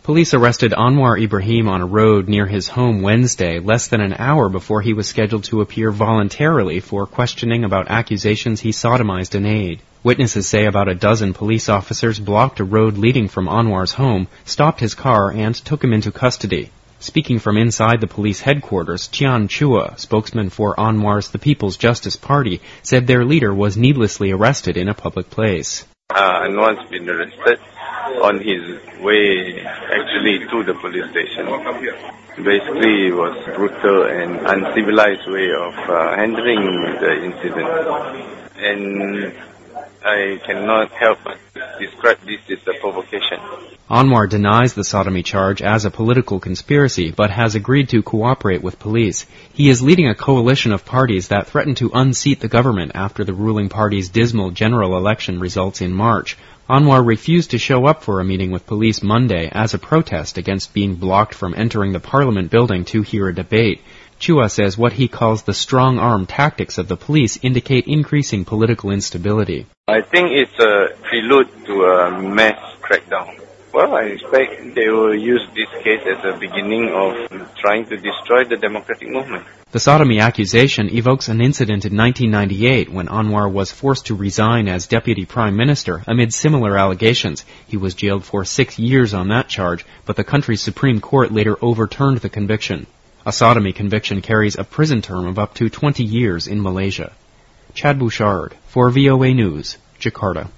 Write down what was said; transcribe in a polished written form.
Police arrested Anwar Ibrahim on a road near his home Wednesday, less than an hour before he was scheduled to appear voluntarily for questioning about accusations he sodomized an aide. Witnesses say about a dozen police officers blocked a road leading from Anwar's home, stopped his car, and took him into custody. Speaking from inside the police headquarters, Tian Chua, spokesman for Anwar's The People's Justice Party, said their leader was needlessly arrested in a public place. Anwar's been arrested on his way actually to the police station. Basically, it was brutal and uncivilized way of handling the incident. And I cannot help but describe this as a provocation. Anwar denies the sodomy charge as a political conspiracy, but has agreed to cooperate with police. He is leading a coalition of parties that threaten to unseat the government after the ruling party's dismal general election results in March. Anwar refused to show up for a meeting with police Monday as a protest against being blocked from entering the parliament building to hear a debate. Chua says what he calls the strong-arm tactics of the police indicate increasing political instability. I think it's a prelude to a mass crackdown. Well, I expect they will use this case as a beginning of trying to destroy the democratic movement. The sodomy accusation evokes an incident in 1998 when Anwar was forced to resign as deputy prime minister amid similar allegations. He was jailed for 6 years on that charge, but the country's Supreme Court later overturned the conviction. A sodomy conviction carries a prison term of up to 20 years in Malaysia. Chad Bouchard for VOA News, Jakarta.